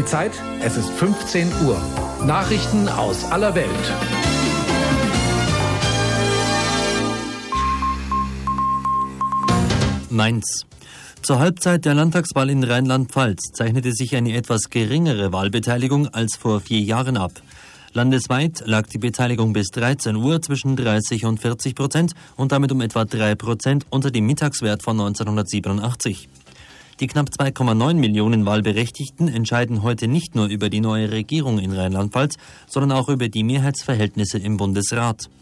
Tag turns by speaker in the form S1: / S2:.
S1: Die Zeit, es ist 15 Uhr. Nachrichten aus aller Welt.
S2: Mainz. Zur Halbzeit der Landtagswahl in Rheinland-Pfalz zeichnete sich eine etwas geringere Wahlbeteiligung als vor 4 Jahren ab. Landesweit lag die Beteiligung bis 13 Uhr zwischen 30 und 40% und damit um etwa 3% unter dem Mittagswert von 1987. Die knapp 2,9 Millionen Wahlberechtigten entscheiden heute nicht nur über die neue Regierung in Rheinland-Pfalz, sondern auch über die Mehrheitsverhältnisse im Bundesrat.